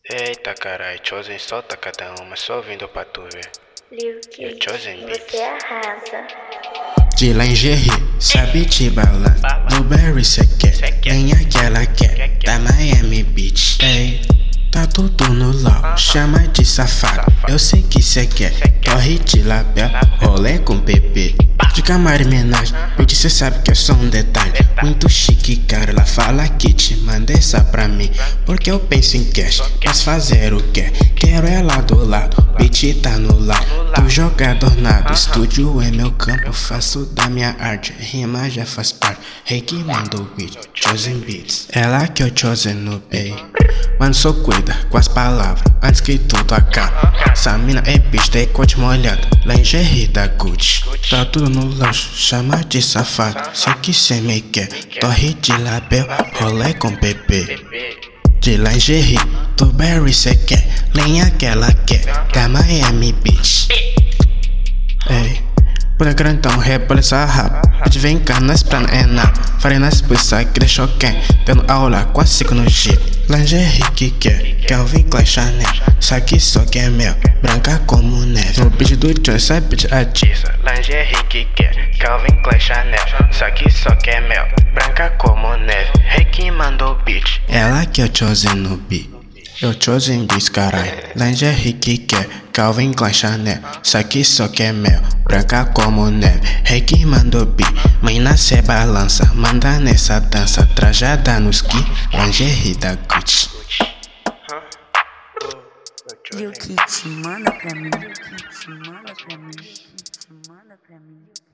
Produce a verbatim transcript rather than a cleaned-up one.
Eita carai, Chosen solta cada uma, só vindo pra tu ver. Lil E o Kit, Chosen Beats. você arrasa. De lingerie, sabe te balança. Blueberry cê quer, nem aquela quer. Da Miami Beach, ei. Tá tudo no lau, chama de safado. Eu sei que cê quer, corre de label, rolê com bebê. De camar e menagem, bitch cê sabe que é só um detalhe. Muito chique, cara, ela fala que te manda essa pra mim. Porque eu penso em cash, mas fazer o que? Quero ela do lado, bitch tá no lado. Do jogador nada, estúdio é meu campo. Faço da minha arte, rima já faz parte. Rei que manda o beat, Chosen Beats. Ela que eu Chosen no pay. Mano, só cuida com as palavras antes que tudo acabe. Essa mina é pista e cote molhado, lingerie da Gucci. Tá tudo no lanche, chama de safado. Sei que cê me quer, torre de label, rolê com bebê. De lingerie, Blueberry cê quer, lenha que ela quer, da Miami Beach. Ei, por grandão, rebola essa rapa. Pede vem cá, nós pra não é nada. Farei nas buças, que deixou quem? Dando aula, quase cinco no jeep. Lingerie que quer, Calvin Klein Chanel. Isso aqui só que é mel, branca como neve. No beat do John, sai beat atiça. Lingerie que quer, Calvin Klein Chanel. Isso aqui só que é mel, branca como neve. Rei que mandou o beat. Ela que eu Chosen no beat. Eu Chosen Beats, carai. Lingerie que quer, Calvin Klein Chanel. Isso aqui só que é mel, branca como neve. Rei que mandou beat, mina cê balança. Manda nessa dança, trajada no ski. Lingerie da Gucci. Lil Kit, manda pra mim. Lil Kit, manda pra mim. Manda pra mim.